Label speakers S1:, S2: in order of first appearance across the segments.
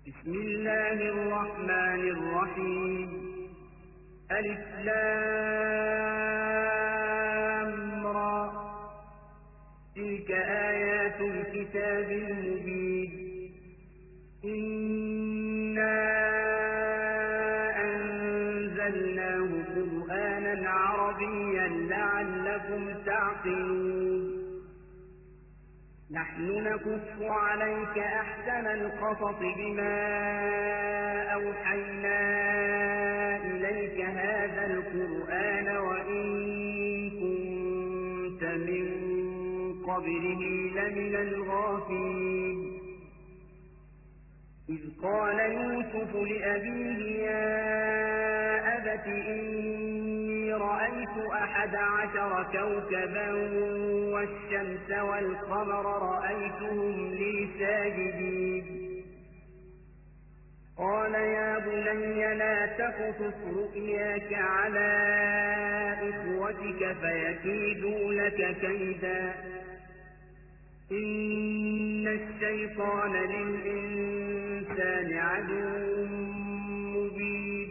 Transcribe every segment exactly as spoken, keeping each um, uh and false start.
S1: بسم الله الرحمن الرحيم. ألف لام را. تلك آيات الكتاب المبين. إنا أنزلناه قرآنا عربيا لعلكم تعقلون. نحن نقص عليك أحسن القصص بما أوحينا إليك هذا القرآن وإن كنت من قبله لمن الغافلين. إذ قال يوسف لأبيه يا أبت إني رأيت أحد عشر كوكبا والشمس والقمر رأيتهم لي ساجدين. قال يا بني لا تقصص رؤياك على إخوتك فيكيدوا لك كيدا إن الشيطان للإنسان عدو مبين.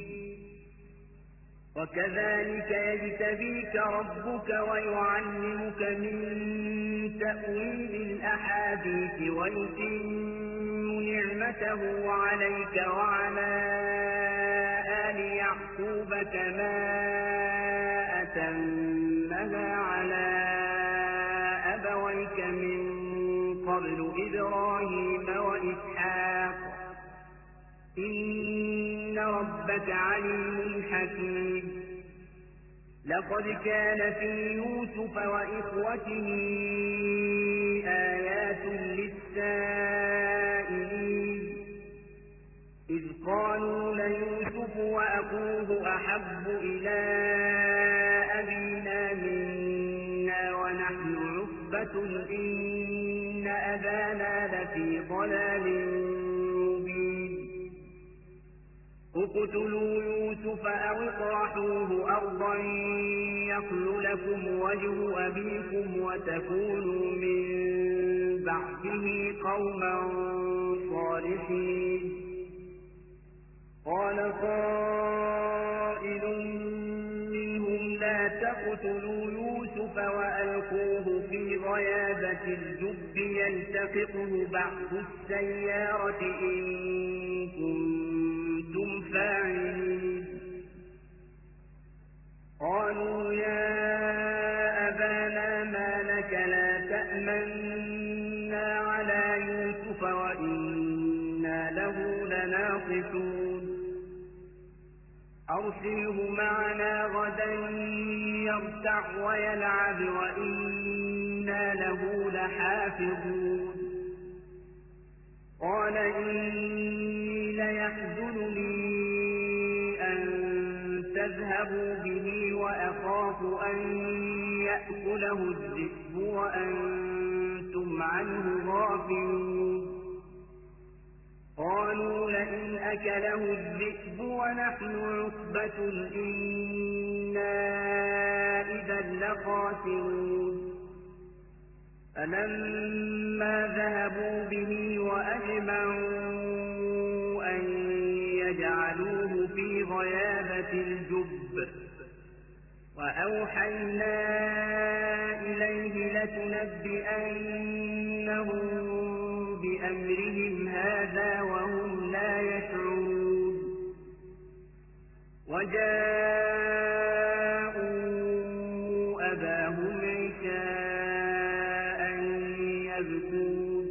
S1: وكذلك يجتبيك ربك ويعلمك من تأويل الأحاديث ويتم نعمته عليك وعلى آل يعقوب كما أتمها على أبويك من قبل إبراهيم وإسحاق إن ربك عليم حكيم. لقد كان في يوسف وإخوته آيات للسائلين إذ قالوا ليوسف وأخوه أحب إلى أبينا منا ونحن عصبة إن أبانا لفي ضلال مبين. اقتلوا يوسف أو اطرحوه أرضا يخل لكم وجه أبيكم وتكونوا من بعده قوما صالحين. قال قائل منهم لا تقتلوا يوسف وألقوه في غيابة الجب يلتقطه بعض السيارة إن كنتم فاعلين. قالوا يا أبانا ما لك لا تأمنا على يوسف وإنا له لناصحون. أرسله معنا غدا يرتع ويلعب وإنا له لحافظون. قال إني ليحزنني أن تذهبوا به وأخاف أن يأكله الذئب وأنتم عنه غافلون. قالوا لئن أكله الذئب ونحن عصبة إنا إذا لخاسرون. فلما ذهبوا به وأجمعوا أن يجعلوه في غيابة الجب وأوحينا إليه لتنبئنهم بأمرهم هذا وهم لا يشعرون. وجاءوا أباهم عشاء يبكون.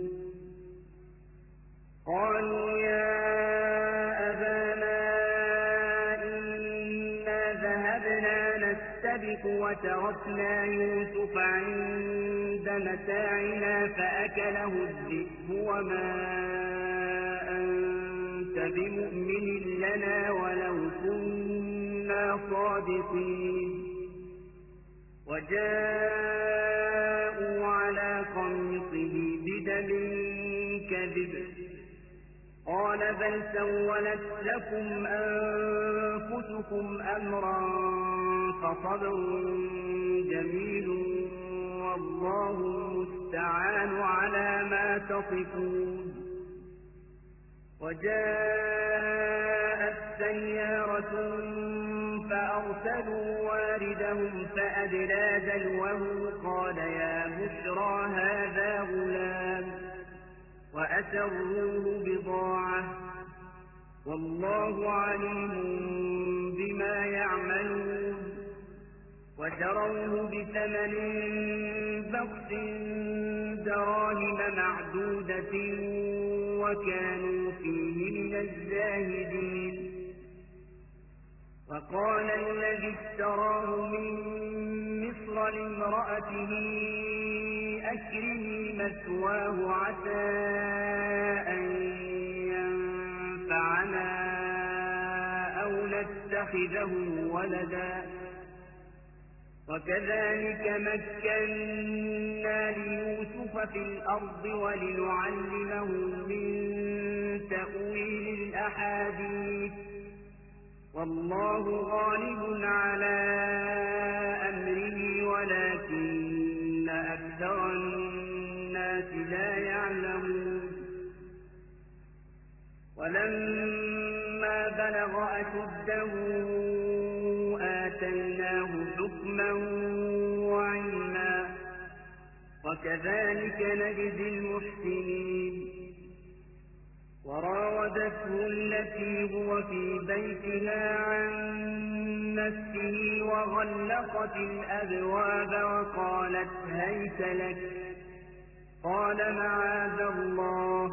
S1: قالوا يا أبانا إنا ذهبنا نستبق وتركنا يوسف عند متاعنا فأكله الذئب وما أنت بمؤمن لنا ولو كنا صادقين. وجاءوا على قميصه بدم كذب قال بل سولت لكم أنفسكم أمرا فصبر جميل والله المستعان على ما تصفون. وجاءت سيارة فأرسلوا واردهم فأدلى دلوه قال يا بشرى هذا غلام وأسروه بضاعة والله عليم بما يعملون وشروه بثمن بخس دراهم معدودة وكانوا فيه من الزاهدين وقال الذي اشتراه من مصر لامرأته أكرمي مثواه عسى أن ينفعنا أو نتخذه ولدا وكذلك مكنا ليوسف في الأرض ولنعلمه من تأويل الأحاديث والله غالب على أمره ولكن أكثر الناس لا يعلمون ولما بلغ أشده آتيناه حكما وعلما وكذلك نجزي المحسنين وراودته التي هو في بيتها عن نفسه وغلقت الأبواب وقالت هيت لك قال معاذ الله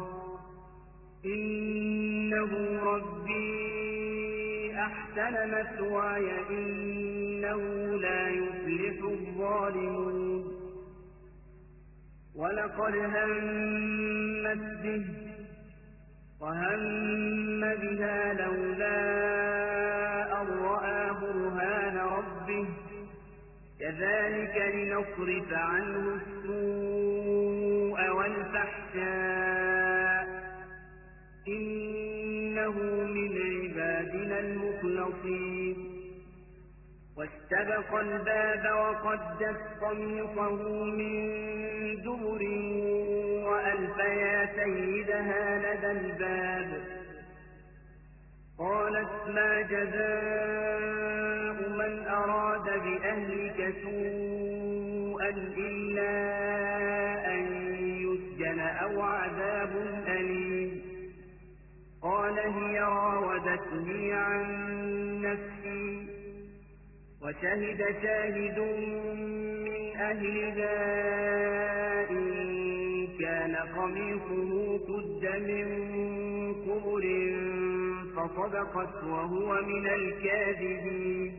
S1: إنه ربي أحسن مثواي إنه لا يفلح الظالمون ولقد همت به وهم بها لولا أن رأى برهان ربه كذلك لنصرف عنه السوء والفحشاء إنه من عبادنا المخلصين واستبق الباب وقدت قميصه من دبر وألف يا سيدها لدى الباب قالت ما جزاء من أراد بأهلك سوءا إلا أن يسجن أو عذاب أليم قال هي راودتني عن نفسي وشهد شاهد من أهلها إن كان قميصه قد من قبل فصدقت وهو من الكاذبين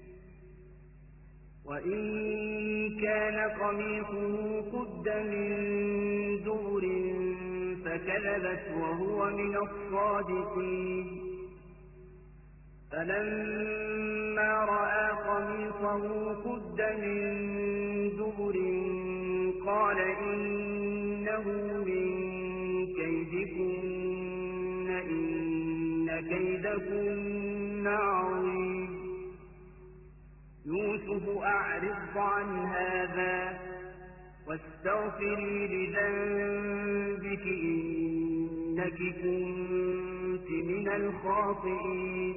S1: وإن كان قميصه قد من دبر فكذبت وهو من الصادقين فلما رأى قميصه قد من دبر قال إنه من كيدكن إن كيدكن عظيم يوسف أعرض عن هذا واستغفري لذنبك إنك كنت من الخاطئين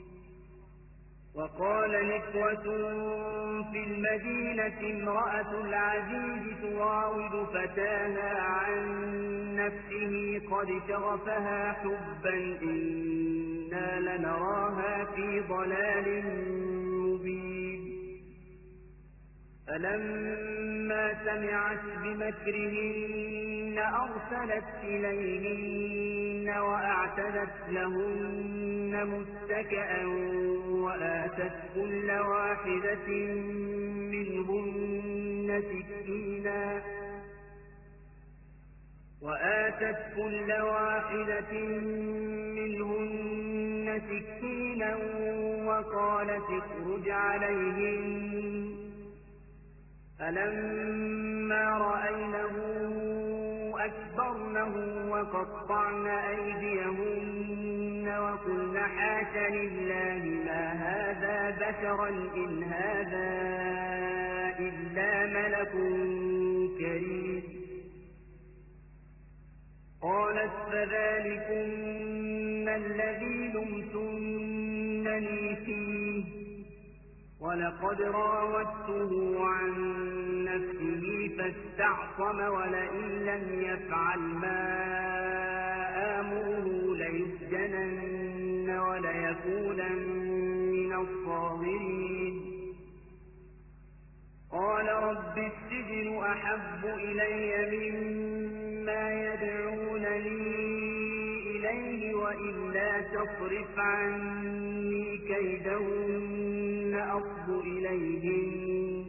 S1: وقال نسوة في المدينة امرأة العزيز تراود فتاها عن نفسه قد شغفها حبا إنا لنراها في ضلال مبين فلما سمعت بمكرهن أرسلت إليهن وأعتدت لهن متكئا وآتت كل واحدة منهن سكينا وآتت كل واحدة منهن سكينا وقالت اخرج عليهن فلما رأينه أكبرنه وقطعن أيديهن وقلن حاش لله ما هذا بشرا إن هذا إلا ملك كريم قالت فذلكن الذي لمتنني فيه ولقد راودته عن نفسه فاستعصم ولئن لم يفعل ما آمره ليسجنن وليكونن من الصاغرين قال رب السجن أحب إلي مما يدعونني إليه وإلا تصرف عني كيدهن أصب إليهن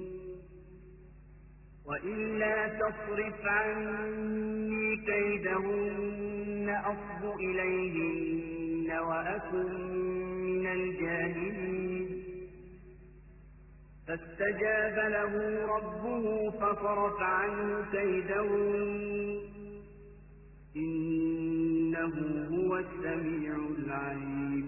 S1: وإلا تصرف عني كيدهن أصب إليهن وأكن من الجاهلين فاستجاب له ربه فصرف عنه كيدهن إنه هو السميع العليم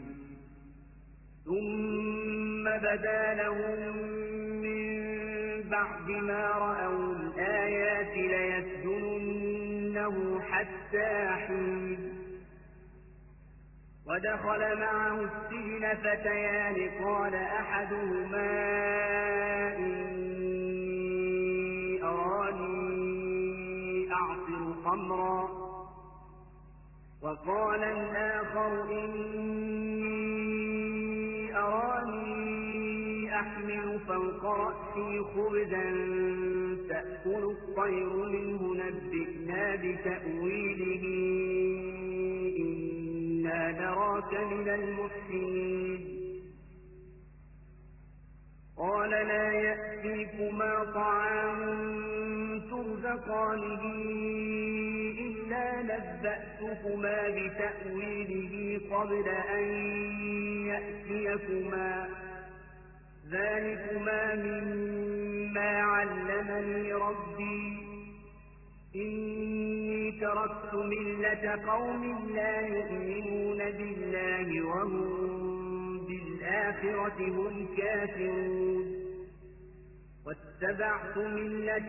S1: ثم بدا لهم من بعد ما رأوا الآيات ليسجننه حتى حين ودخل معه السجن فتيان قال أحدهما إني أراني أعصر خمرا وقال الآخر إني أراني أحمل فوق رأسي خبزا تأكل الطير منه نبئنا بتأويله إنا نراك من المحسنين قال لا يأتيكما طعام ترزقانه إلا نبأتكما بتأويله قبل أن يأتيكما ذلكما مما علمني ربي إني تركت ملة قوم لا يؤمنون بالله وهم بالآخرة هم كافرون واتبعت ملة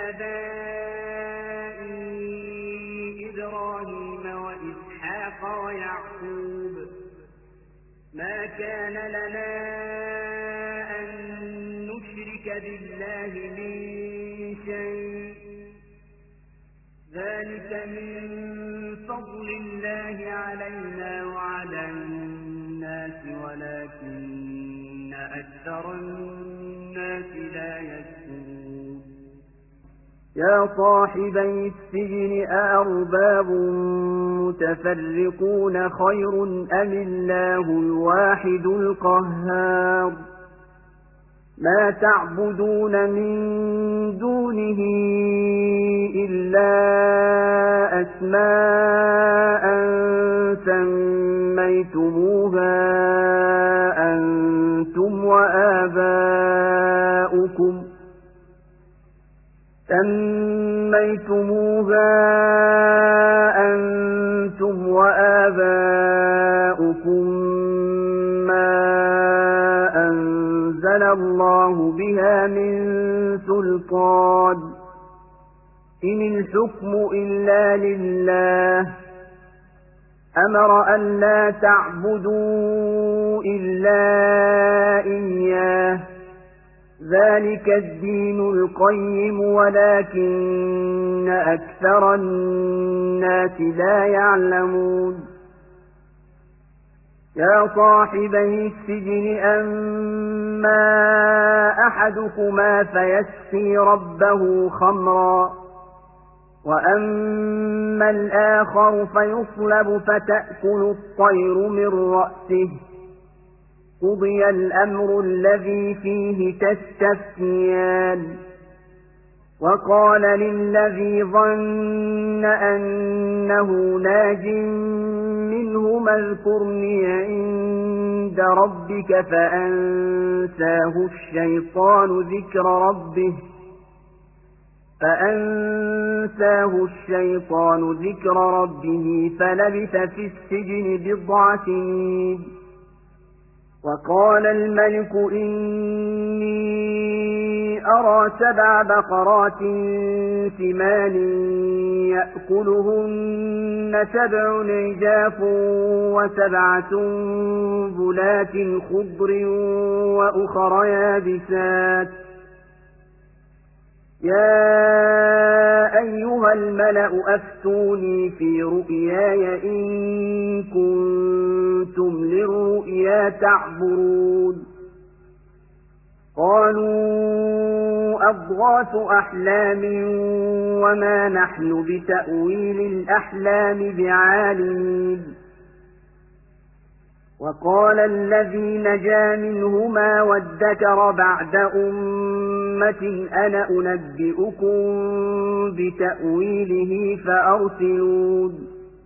S1: آبائي إبراهيم وإسحاق ويعقوب ما كان لنا أن نشرك بالله من شيء ذلك من فضل الله علينا وعلى الناس ولكن أكثر الناس لا يشكرون يا صاحبي السجن أأرباب متفرقون خير أم الله الواحد القهار ما تعبدون من دونه إلا أسماء سميتموها أنتم وآباؤكم سميتموها أنتم وآباؤكم ما أنزل الله بها من سلطان إن الحكم إلا لله أمر أن لا تعبدوا إلا إياه ذلك الدين القيم ولكن أكثر الناس لا يعلمون يا صاحبي السجن أما أحدكما فيسقي ربه خمرا وأما الآخر فيصلب فتأكل الطير من رأسه قضي الأمر الذي فيه تستفتيان وقال للذي ظن أنه ناج منهما اذكرني عند ربك فأنساه الشيطان ذكر ربه فأنساه الشيطان ذكر ربه فلبث في السجن بضع سنين وقال الملك إني أرى سبع بقرات ثمان يأكلهن سبع عجاف وسبع سنبلات خضر وأخر يابسات يا أيها الملأ أفتوني في رؤياي إن كنتم للرؤيا تعبرون قالوا أضغاث أحلام وما نحن بتأويل الأحلام بعالمين وقال الذي نجا منهما وادكر بعد أمة أنا أنبئكم بتأويله فأرسلون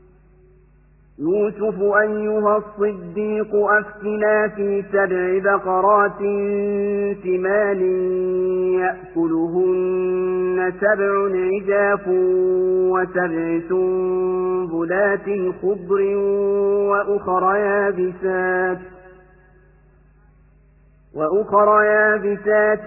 S1: يوسف أيها الصديق أفتنا في سبع بقرات ثمان يأكلهن سبع عجاف وسبع سنبلات خضر وأخر يابسات وأخر يابسات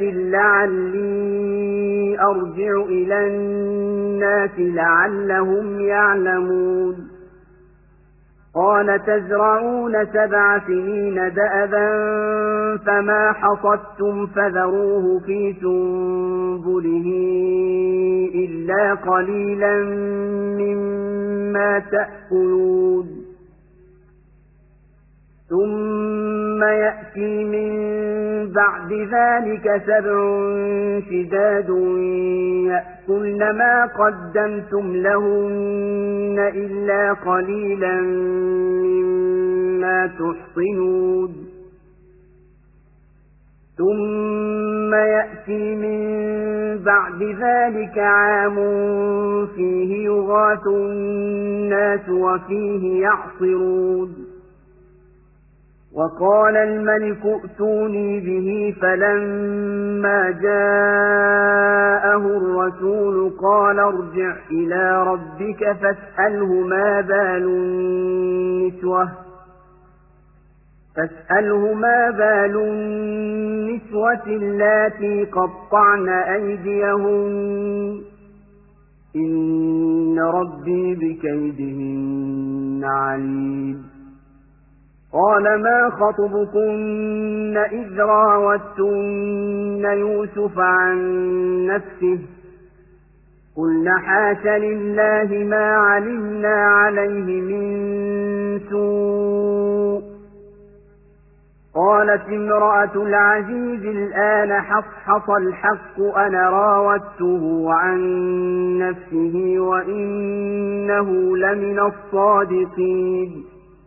S1: لعلي أرجع إلى الناس لعلهم يعلمون قال تزرعون سبع سنين دأبا فما حصدتم فذروه في سنبله إلا قليلا مما تأكلون ثم يأتي من بعد ذلك سبع شداد يأكلن ما قدمتم لهن إلا قليلا مما تحصنون ثم يأتي من بعد ذلك عام فيه يغاث الناس وفيه يعصرون وقال الملك ائتوني به فلما جاءه الرسول قال ارجع إلى ربك فاسأله ما بال النسوة فاسأله ما بال النسوة اللاتي قطعن أيديهن إن ربي بكيدهن عليم قال ما خطبكن إذ راوتن يوسف عن نفسه قلنا حاش لله ما علمنا عليه من سوء قالت امرأة العزيز الآن حصحص الحق أنا راودته عن نفسه وإنه لمن الصادقين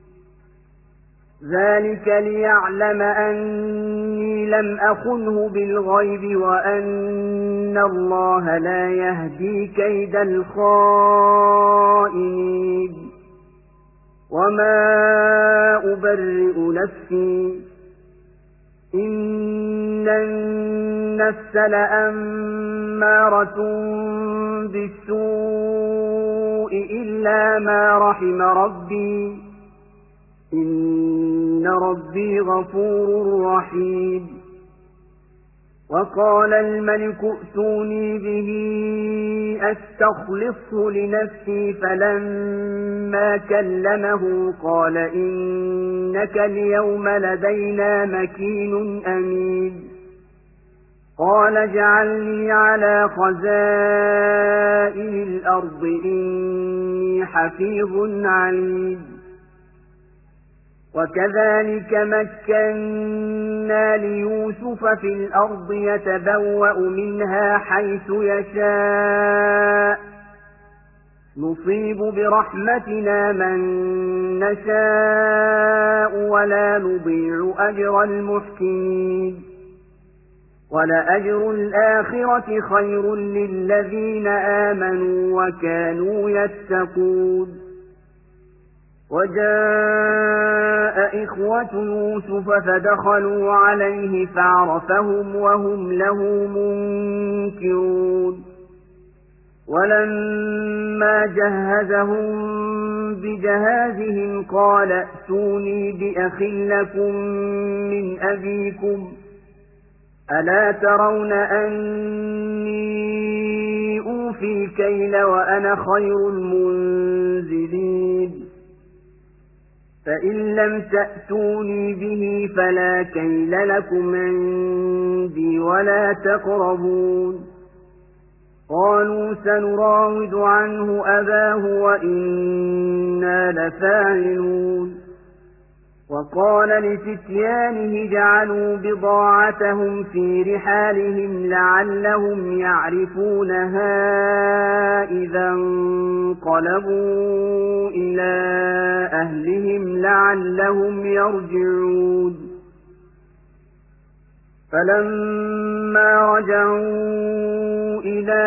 S1: ذلك ليعلم أني لم أخنه بالغيب وأن الله لا يهدي كيد الخائنين وما أبرئ نفسي إن النفس لأمارة بالسوء إلا ما رحم ربي إن ربي غفور رحيم وقال الملك ائتوني به أستخلصه لنفسي فلما كلمه قال إنك اليوم لدينا مكين أمين قال اجعلني على خزائن الأرض إني حفيظ عليم وكذلك مكنا ليوسف في الأرض يتبوأ منها حيث يشاء نصيب برحمتنا من نشاء ولا نضيع أجر المحسنين ولأجر الآخرة خير للذين آمنوا وكانوا يتقون وجاء إخوة يوسف فدخلوا عليه فعرفهم وهم له منكرون ولما جهزهم بجهازهم قال ائتوني بأخ لكم من أبيكم ألا ترون أني أوفي الكيل وأنا خير المنزلين فإن لم تأتوني به فلا كيل لكم عندي ولا تقربون قالوا سنراود عنه أباه وإنا لفاعلون وقال لفتيانه جعلوا بضاعتهم في رحالهم لعلهم يعرفونها إذا انقلبوا إلى أهلهم لعلهم يرجعون فلما رجعوا إلى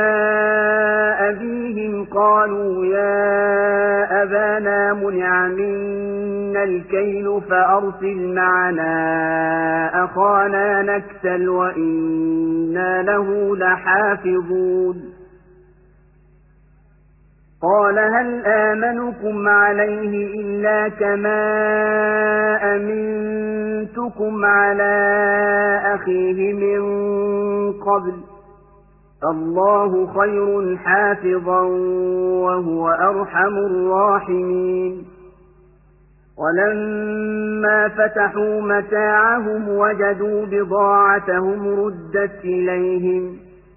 S1: أبيهم قالوا يا أبانا منع منا الكيل فأرسل معنا أخانا نكتل وإنا له لحافظون قال هل آمنكم عليه إلا كما أمنتكم على أخيه من قبل الله خير حافظا وهو أرحم الراحمين ولما فتحوا متاعهم وجدوا بضاعتهم ردت إليهم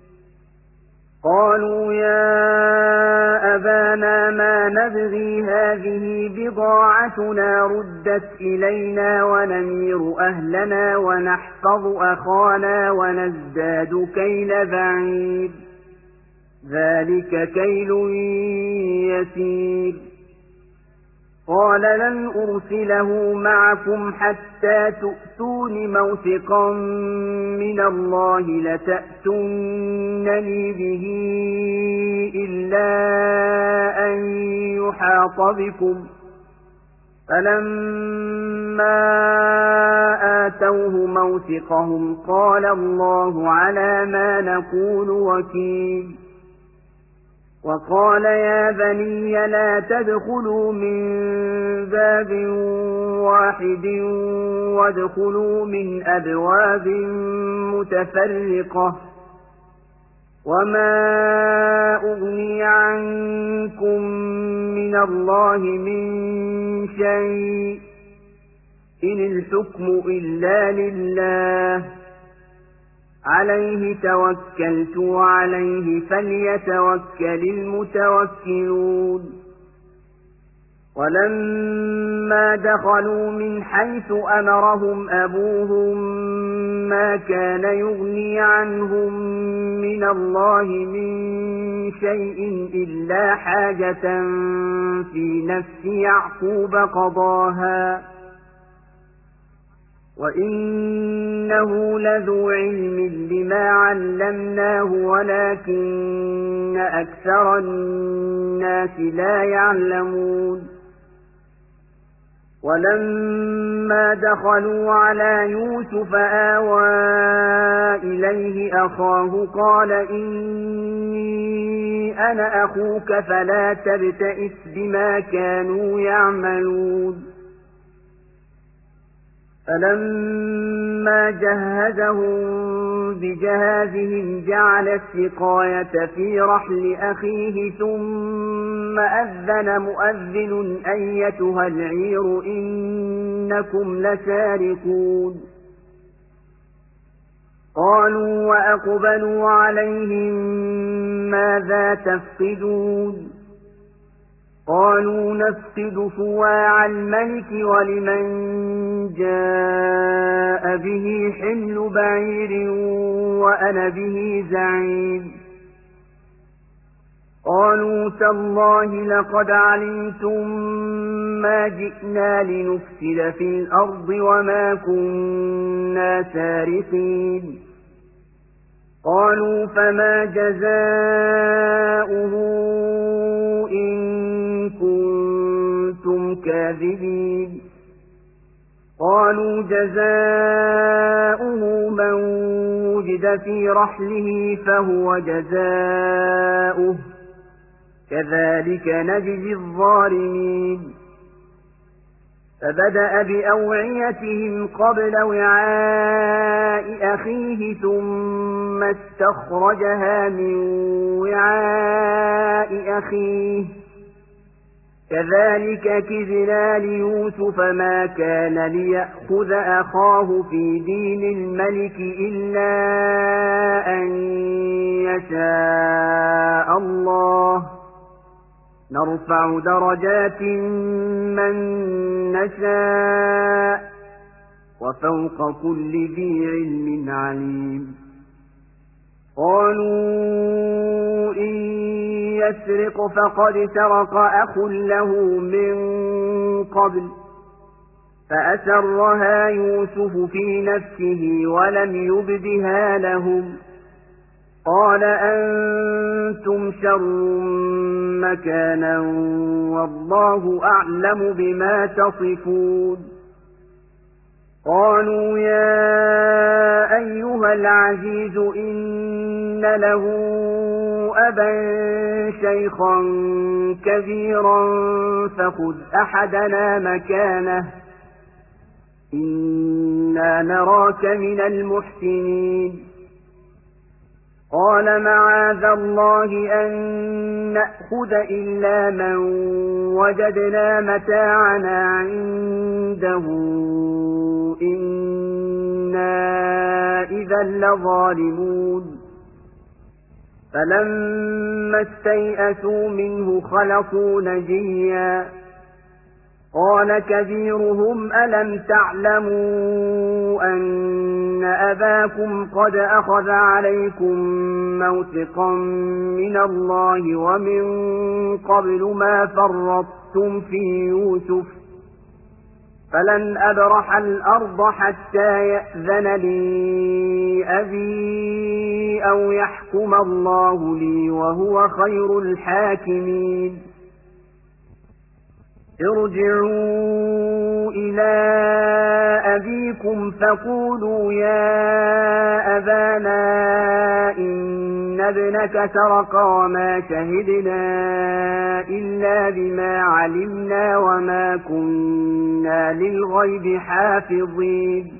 S1: قالوا يا أبانا ما نبغي هذه بضاعتنا ردت إلينا ونمير أهلنا ونحفظ أخانا ونزداد كيل بعير ذلك كيل يسير قال لن أرسله معكم حتى تؤتون موثقا من الله لتأتونني به إلا أن يحاط بكم فلما آتوه موثقهم قال الله على ما نقول وكيل وقال يا بني لا تدخلوا من باب واحد وادخلوا من أبواب متفرقة وما أغني عنكم من الله من شيء إن الحكم إلا لله عليه توكلت وعليه فليتوكل المتوكلون ولما دخلوا من حيث أمرهم أبوهم ما كان يغني عنهم من الله من شيء إلا حاجة في نفس يعقوب قضاها وإنه لذو علم لما علمناه ولكن أكثر الناس لا يعلمون ولما دخلوا على يوسف آوى إليه أخاه قال إني أنا أخوك فلا تبتئس بما كانوا يعملون فلما جهزهم بجهازهم جعل السقاية في رحل أخيه ثم أذن مؤذن أيتها العير إنكم لسارقون قالوا وأقبلوا عليهم ماذا تفقدون قالوا نفقد صواع الملك ولمن جاء به حمل بعير وأنا به زعيم قالوا تالله لقد علمتم ما جئنا لنفسد في الأرض وما كنا سارقين قالوا فما جزاؤه إن كنتم كاذبين قالوا جزاؤه من وجد في رحله فهو جزاؤه كذلك نجزي الظالمين فبدأ بأوعيتهم قبل وعاء أخيه ثم استخرجها من وعاء أخيه كذلك كدنا ليوسف ما كان ليأخذ أخاه في دين الملك إلا أن يشاء الله نرفع درجات من نشاء وفوق كل ذي علم عليم قالوا إن يسرق فقد سرق أخ له من قبل فأسرها يوسف في نفسه ولم يبدها لهم قال أنتم شر مكانا والله أعلم بما تصفون قالوا يا أيها العزيز إن له أبا شيخا كبيرا فخذ أحدنا مكانه إنا نراك من المحسنين قال معاذ الله أن نأخذ إلا من وجدنا متاعنا عنده إنا إذا لظالمون فلما استيئسوا منه خلصوا نجيا قال كبيرهم ألم تعلموا أن أباكم قد أخذ عليكم موثقا من الله ومن قبل ما فرطتم في يوسف فلن أبرح الأرض حتى يأذن لي أبي أو يحكم الله لي وهو خير الحاكمين ارجعوا إلى أبيكم فقولوا يا أبانا إن ابنك سرق وما شهدنا إلا بما علمنا وما كنا للغيب حافظين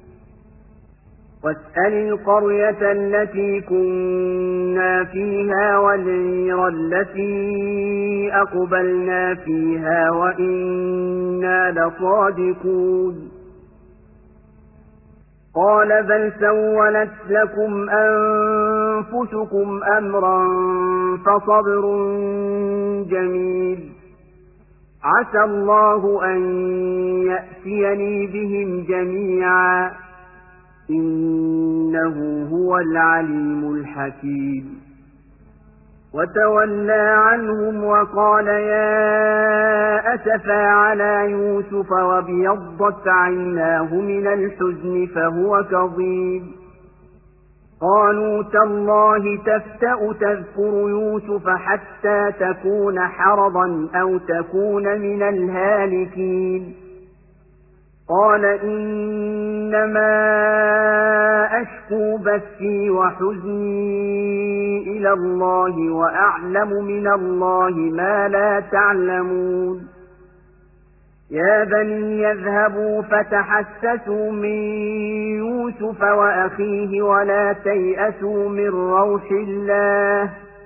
S1: واسأل القرية التي كنا فيها والعير التي أقبلنا فيها وإنا لصادقون قال بل سولت لكم أنفسكم أمرا فصبر جميل عسى الله أن يأتيني بهم جميعا إنه هو العليم الحكيم وتولى عنهم وقال يا أسفا على يوسف وابيضت عيناه من الحزن فهو كظيم قالوا تالله تفتأ تذكر يوسف حتى تكون حرضا أو تكون من الهالكين قال إنما أشكو بثي وحزني إلى الله وأعلم من الله ما لا تعلمون يا بني يذهبوا فتحسسوا من يوسف وأخيه ولا تيأسوا من روح الله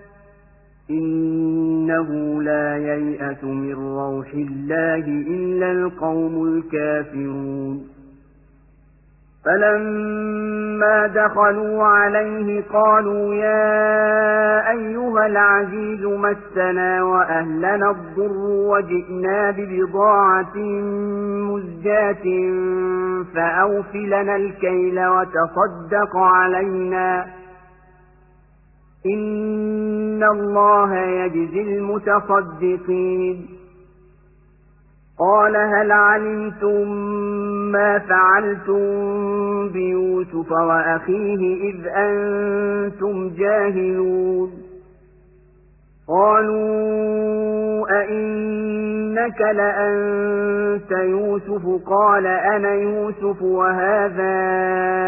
S1: إنه لا ييأس من روح الله إلا القوم الكافرون فلما دخلوا عليه قالوا يا أيها العزيز مسنا وأهلنا الضر وجئنا ببضاعة مزجاة فأوف لنا الكيل وتصدق علينا إن الله يجزي المتصدقين قال هل علمتم ما فعلتم بيوسف وأخيه إذ أنتم جاهلون قالوا أئنك لأنت يوسف قال أنا يوسف وهذا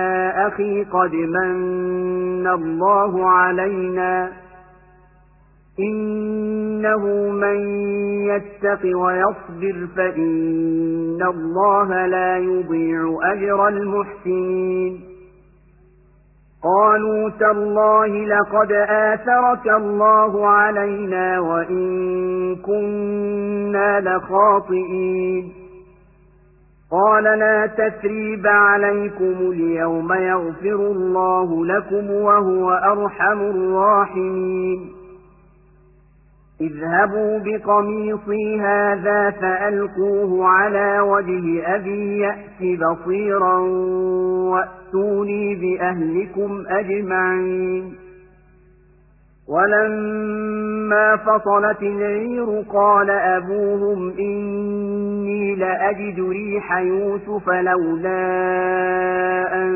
S1: أخي قد من الله علينا إنه من يتق ويصبر فإن الله لا يضيع أجر المحسنين قالوا تالله لقد آثرك الله علينا وإن كنا لخاطئين قال لا تثريب عليكم اليوم يغفر الله لكم وهو أرحم الراحمين اذهبوا بقميصي هذا فألقوه على وجه أبي يأت بصيرا وأتوني بأهلكم أجمعين ولما فصلت العير قال أبوهم إني لأجد ريح يوسف لولا أن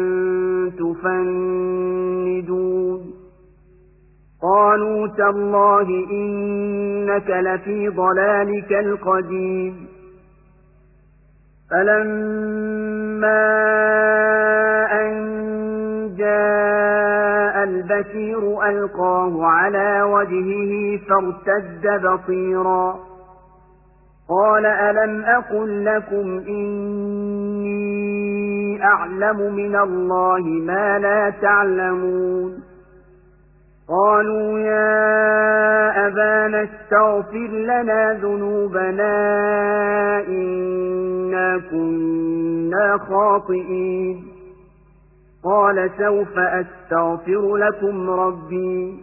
S1: تفندون قالوا تالله إنك لفي ضلالك القديم فلما أن جاء البشير ألقاه على وجهه فارتد بصيرا قال ألم أقل لكم إني أعلم من الله ما لا تعلمون قالوا يا أبانا استغفر لنا ذنوبنا إنا كنا خاطئين قال سوف أستغفر لكم ربي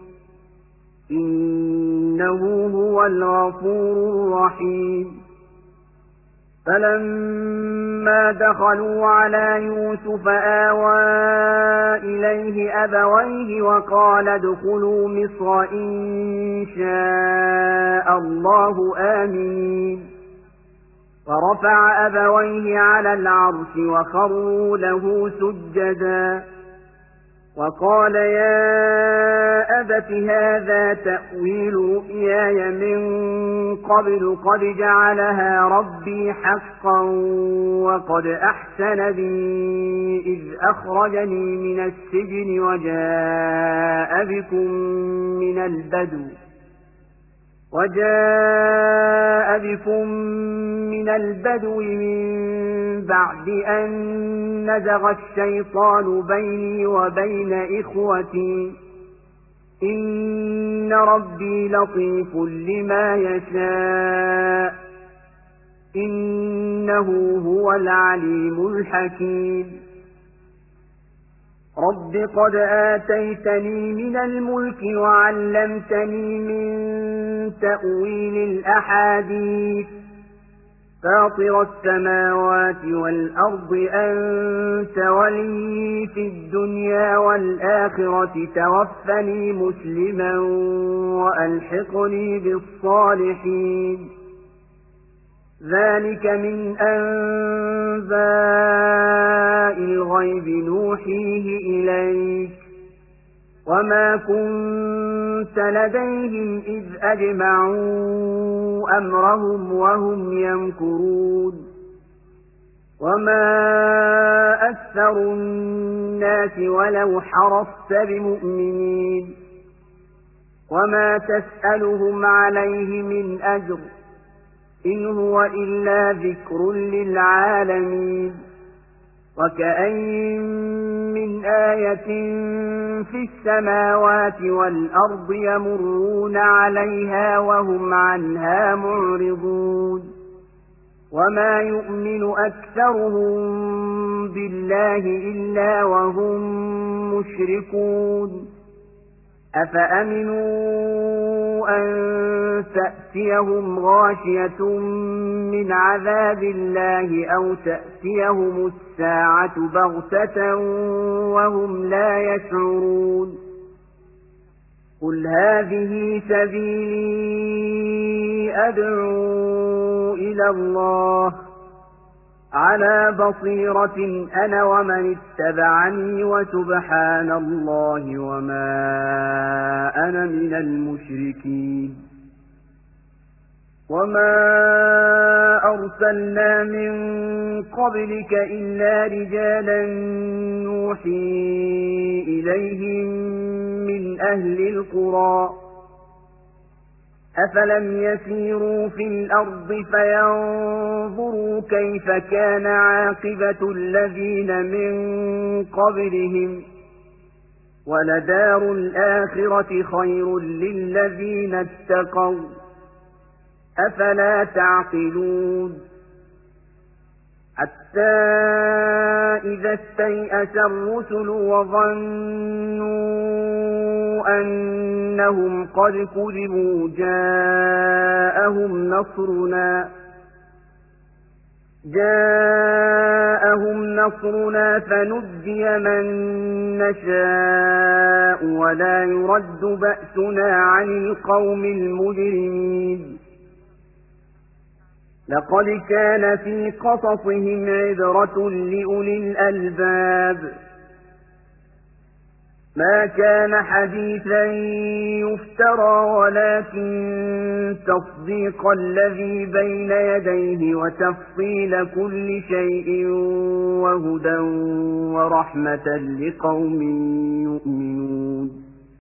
S1: إنه هو الغفور الرحيم فلما دخلوا على يوسف آوى إليه أبويه وقال ادخلوا مصر إن شاء الله آمين فرفع أبويه على العرش وخروا له سجدا وقال يا أبت هذا تأويل رؤياي من قبل قد جعلها ربي حقا وقد أحسن بي إذ أخرجني من السجن وجاء بكم من البدو وجاء بكم من البدو من بعد أن نزغ الشيطان بيني وبين إخوتي إن ربي لطيف لما يشاء إنه هو العليم الحكيم رب قد آتيتني من الملك وعلمتني من تأويل الأحاديث فاطر السماوات والأرض أنت ولي في الدنيا والآخرة توفني مسلما وألحقني بالصالحين ذلك من أنباء الغيب نوحيه إليك وما كنت لديهم إذ أجمعوا أمرهم وهم يمكرون وما أكثر الناس ولو حرصت بمؤمنين وما تسألهم عليه من أجر إن هو إلا ذكر للعالمين وكأين من آية في السماوات والأرض يمرون عليها وهم عنها معرضون وما يؤمن أكثرهم بالله إلا وهم مشركون أفأمنوا أن تأتيهم غاشية من عذاب الله أو تأتيهم الساعة بغتة وهم لا يشعرون قل هذه سبيلي أدعو إلى الله على بصيرة أنا ومن اتبعني وسبحان الله وما أنا من المشركين وما أرسلنا من قبلك إلا رجالا نوحي إليهم من أهل القرى أفلم يسيروا في الأرض فينظروا كيف كان عاقبة الذين من قبلهم ولدار الآخرة خير للذين اتقوا أفلا تعقلون حتى إذا استيأس الرسل وظنوا أنهم قد كذبوا جاءهم نصرنا جاءهم نصرنا فنجي من نشاء ولا يرد بأسنا عن القوم المجرمين لقد كان في قصصهم عبرة لأولي الألباب ما كان حديثا يفترى ولكن تصديق الذي بين يديه وتفصيل كل شيء وهدى ورحمة لقوم يؤمنون